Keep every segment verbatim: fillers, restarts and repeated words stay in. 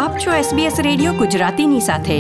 આપ છો SBS radio ગુજરાતીની સાથે.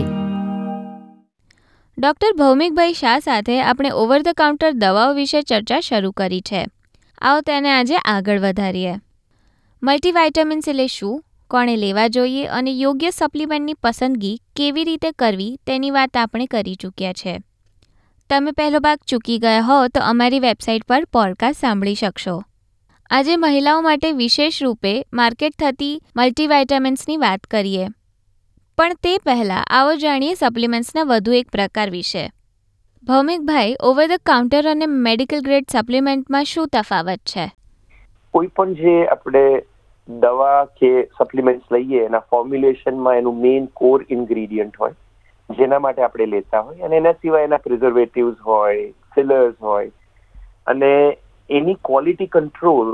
ડૉક્ટર ભૌમિકભાઈ શાહ સાથે આપણે ઓવર ધ કાઉન્ટર દવાઓ વિશે ચર્ચા શરૂ કરી છે. આવો તેને આજે આગળ વધારીએ. મલ્ટીવાઇટામિન્સ એટલે શું, કોણે લેવા જોઈએ અને યોગ્ય સપ્લિમેન્ટની પસંદગી કેવી રીતે કરવી તેની વાત આપણે કરી ચૂક્યા છે. તમે પહેલો ભાગ ચૂકી ગયા હો તો અમારી વેબસાઇટ પર પોડકાસ્ટ સાંભળી શકશો. આજે મહિલાઓ માટે વિશેષ રૂપે માર્કેટ થતી મલ્ટીવાઇટામિન્સની વાત કરીએ. પણ તે પહેલાં આવો જાણીએ સપ્લિમેન્ટ્સના વધુ એક પ્રકાર વિશે. ભૌમિકભાઈ, ઓવર ધ કાઉન્ટર અને મેડિકલ ગ્રેડ સપ્લિમેન્ટમાં શું તફાવત છે? કોઈ પણ જે આપણે દવા કે સપ્લિમેન્ટ્સ લઈએ એના ફોર્મ્યુલેશનમાં એનું મેઇન કોર ઇન્ગ્રીડિયન્ટ હોય જેના માટે આપણે લેતા હોય, અને એના સિવાય એના પ્રિઝર્વેટિવ્સ હોય, ફિલર્સ હોય, અને એની quality control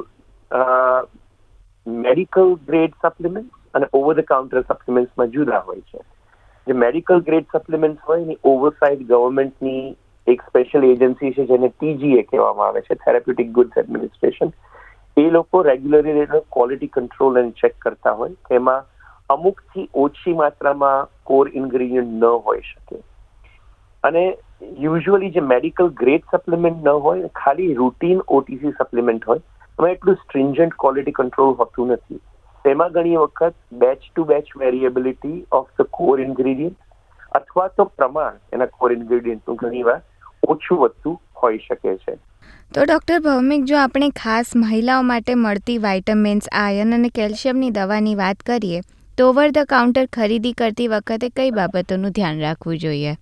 medical grade supplements અને ઓવર ધ કાઉન્ટર સપ્લિમેન્ટ્સમાં જુદા હોય છે. જે મેડિકલ ગ્રેડ સપ્લિમેન્ટ્સ હોય એની ઓવરસાઇટ ગવર્મેન્ટની એક સ્પેશિયલ એજન્સી છે જેને ટીજીએ કહેવામાં આવે છે, થેરાપ્યુટિક ગુડ્સ એડમિનિસ્ટ્રેશન. એ લોકો રેગ્યુલરલી ક્વોલિટી કંટ્રોલ અને ચેક કરતા હોય કે એમાં અમુકથી ઓછી માત્રામાં કોર ઇન્ગ્રીડિયન્ટ ન હોઈ શકે. અને યુઝ્યુઅલી જે મેડિકલ ગ્રેડ સપ્લિમેન્ટ ન હોય, ખાલી રૂટીન ઓટીસી સપ્લિમેન્ટ હોય, એમાં એટલું સ્ટ્રિન્જન્ટ ક્વોલિટી કંટ્રોલ હોતું નથી. તેમાં ઘણી વખત batch to batch variability of the core ingredient અથવા તો પ્રમાણ એના કોર ઇન્ગ્રીડિયન્ટનું ઘણીવાર ઓછું વધતું હોઈ શકે છે. તો ડૉક્ટર ભૌમિક, જો આપણે ખાસ મહિલાઓ માટે મળતી વાઇટામિન્સ, આયર્ન અને કેલ્શિયમની દવાની વાત કરીએ તો ઓવર ધ કાઉન્ટર ખરીદી કરતી વખતે કઈ બાબતોનું ધ્યાન રાખવું જોઈએ?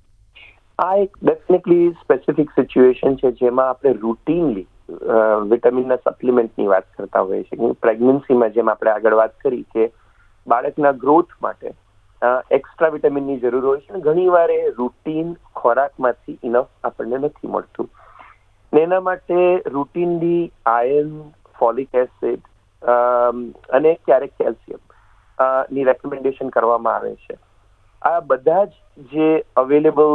આ એક ડેફિનેટલી સ્પેસિફિક સિચ્યુએશન છે જેમાં આપણે રૂટીનલી વિટામિનના સપ્લિમેન્ટની વાત કરતા હોઈએ છીએ. પ્રેગ્નન્સીમાં જેમ આપણે આગળ વાત કરી કે બાળકના ગ્રોથ માટે એક્સ્ટ્રા વિટામિનની જરૂર હોય છે, અને ઘણીવાર એ રૂટીન ખોરાકમાંથી ઇનફ આપણને નથી મળતું. ને એના માટે રૂટીનલી આયર્ન, ફોલિક એસિડ અને ક્યારેક કેલ્શિયમ ની રેકમેન્ડેશન કરવામાં આવે છે. આ બધા જ જે અવેલેબલ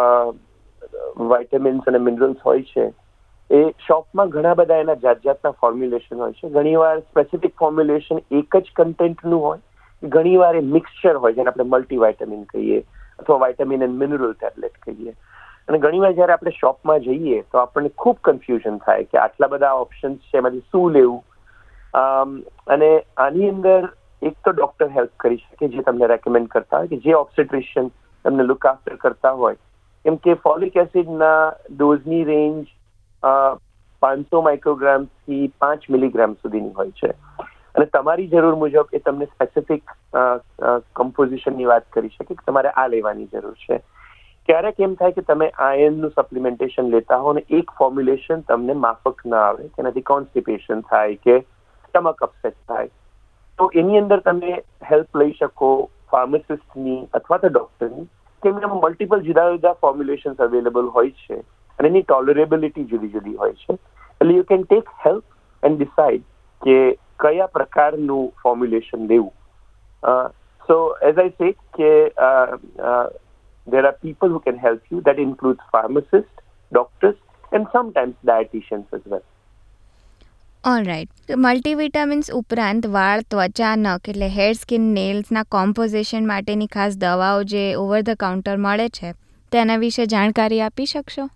વાઇટામિન્સ અને મિનરલ્સ હોય છે એ શોપમાં ઘણા બધા એના જાત જાતના ફોર્મ્યુલેશન હોય છે. ઘણીવાર સ્પેસિફિક ફોર્મ્યુલેશન એક જ કન્ટેન્ટનું હોય, ઘણીવાર એ મિક્સચર હોય જેને આપણે મલ્ટીવાઇટામિન કહીએ અથવા વાઇટામિન એન્ડ મિનરલ ટેબ્લેટ કહીએ. અને ઘણીવાર જ્યારે આપણે શોપમાં જઈએ તો આપણને ખૂબ કન્ફ્યુઝન થાય કે આટલા બધા ઓપ્શન્સ છે, એમાંથી શું લેવું. અને આની અંદર એક તો ડૉક્ટર હેલ્પ કરી શકે જે તમને રેકમેન્ડ કરતા હોય, કે જે ઓબ્સ્ટેટ્રિશિયન તમને લુક આફ્ટર કરતા હોય. કેમ કે ફોલિક એસિડના ડોઝની રેન્જ પાંચસો માઇક્રોગ્રામથી પાંચ મિલીગ્રામ સુધીની હોય છે, અને તમારી જરૂર મુજબ એ તમને સ્પેસિફિક કમ્પોઝિશનની વાત કરી શકે કે તમારે આ લેવાની જરૂર છે. ક્યારેક એમ થાય કે તમે આયર્નનું સપ્લિમેન્ટેશન લેતા હો અને એક ફોર્મ્યુલેશન તમને માફક ના આવે, તેનાથી કોન્સ્ટિપેશન થાય કે સ્ટમક અપસેટ થાય, તો એની અંદર તમે હેલ્પ લઈ શકો ફાર્માસિસ્ટની અથવા તો ડૉક્ટરની, કે એમનામાં મલ્ટિપલ જુદા જુદા ફોર્મ્યુલેશન્સ અવેલેબલ હોય છે અને એની ટોલરેબિલિટી જુદી જુદી હોય છે. એટલે you can take help and decide કે કયા પ્રકારનું ફોર્મ્યુલેશન લેવું. સો એઝ આઈ સે કે there are people who can help you. That includes pharmacists, doctors, and sometimes dietitians as well. Alright. Multivitamins ઉપરાંત વાળ, ત્વચા, નખ એટલે હેર, સ્કિન, નેલ્સના કોમ્પોઝિશન માટેની ખાસ દવાઓ જે ઓવર ધ કાઉન્ટર મળે છે તેના વિશે જાણકારી આપી શકશો?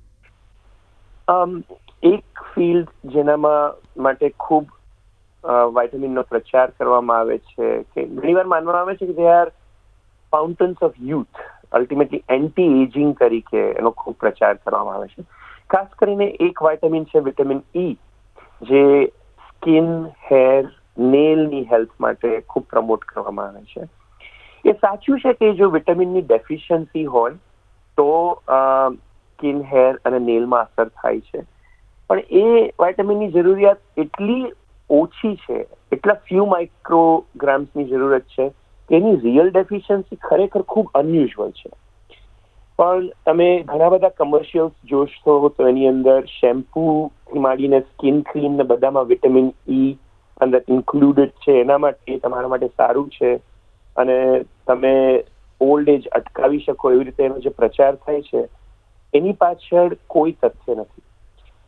એક ફિલ્ડ જેનામાં માટે ખૂબ વાઇટામિનનો પ્રચાર કરવામાં આવે છે, કે ઘણીવાર માનવામાં આવે છે કે they are fountains of youth, ultimately anti ageing તરીકે એનો ખૂબ પ્રચાર કરવામાં આવે છે. ખાસ કરીને એક વાઇટામિન છે વિટામિન ઈ, જે સ્કિન, હેર, નેલની હેલ્થ માટે ખૂબ પ્રમોટ કરવામાં આવે છે. એ સાચું છે કે જો વિટામિનની ડેફિશિયન્સી હોય તો સ્કિન, હેર અને નેલમાં અસર થાય છે, પણ એ વાઇટામિનની જરૂરિયાત એટલી ઓછી છે, એટલા ફ્યુ માઇક્રોગ્રામ્સની જરૂરત છે કે એની રિયલ ડેફિશિયન્સી ખરેખર ખૂબ અનયુઝ્યુઅલ છે. પણ તમે ઘણા બધા કમર્શિયલ્સ જોશો તો એની અંદર શેમ્પૂથી માંડીને સ્કિન ક્રીમ ને બધામાં વિટામિન ઈ અંદર ઇન્ક્લુડેડ છે. એના માટે તમારા માટે સારું છે અને તમે ઓલ્ડ એજ અટકાવી શકો એવી રીતે એનો જે પ્રચાર થાય છે એની પાછળ કોઈ તથ્ય નથી.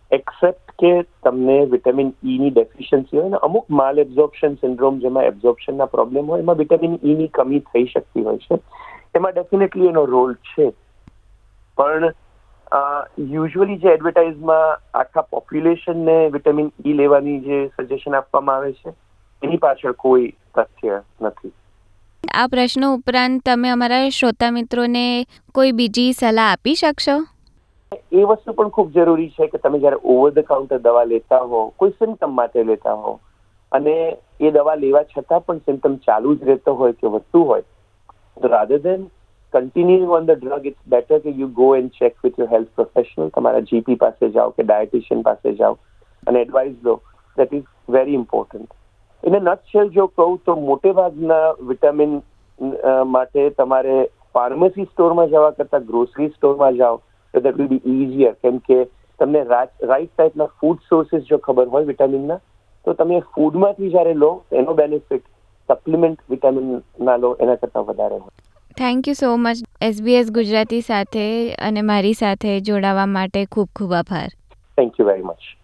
એક્સેપ્ટ કે તમને વિટામિન ઈ ની ડેફિશિયન્સી હોય ને અમુક માલ એબ્ઝોર્પ્શન સિન્ડ્રોમ જેમાં એબ્ઝોર્પ્શનના પ્રોબ્લેમ હોય એમાં વિટામિન ઈ ની કમી થઈ શકતી હોય છે. એમાં ડેફિનેટલી એનો રોલ છે. પણ યુઝ્યુઅલી જે એડવર્ટાઇઝમાં આખા પોપ્યુલેશનને વિટામિન ઈ લેવાની જે સજેશન આપવામાં આવે છે એની પાછળ કોઈ તથ્ય નથી. આ પ્રશ્નો ઉપરાંત તમે અમારા શ્રોતા મિત્રોને કોઈ બીજી સલાહ આપી શકશો? એ વસ્તુ પણ ખૂબ જરૂરી છે કે તમે જ્યારે ઓવર ધ કાઉન્ટર દવા લેતા હો, કોઈ સિમ્ટમ માટે લેતા હો અને એ દવા લેવા છતાં પણ સિમ્ટમ ચાલુ જ રહેતો હોય કે વધતું હોય, તો rather than continuing on the drug it's better કે you go and check with your health professional. તમારા જીપી પાસે જાઓ કે ડાયટિશિયન પાસે જાઓ અને એડવાઇસ લો. That is very important. એને નટશેલ જો કહું તો મોટે ભાગના વિટામિન માટે તમારે ફાર્મસી સ્ટોરમાં જવા કરતાં ગ્રોસરી સ્ટોરમાં જાઓ તો દેટ વિલ બી ઇઝીયર. કેમ કે તમને રાઇટ ટાઈપના ફૂડ સોર્સિસ જો ખબર હોય વિટામિનના તો તમે ફૂડમાંથી જ્યારે લો એનો બેનિફિટ સપ્લિમેન્ટ વિટામિનના લો એના કરતાં વધારે હોય. Thank you so much SBS Gujarati સાથે અને મારી સાથે જોડાવા માટે ખૂબ ખૂબ આભાર. Thank you very much.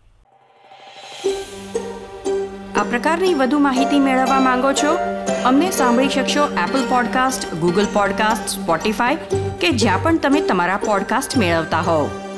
આ પ્રકારની વધુ માહિતી મેળવવા માંગો છો? અમને સાંભળી શકશો Apple podcast, Google podcast, Spotify કે જ્યાં પણ તમે તમારા પોડકાસ્ટ મેળવતા હોવ.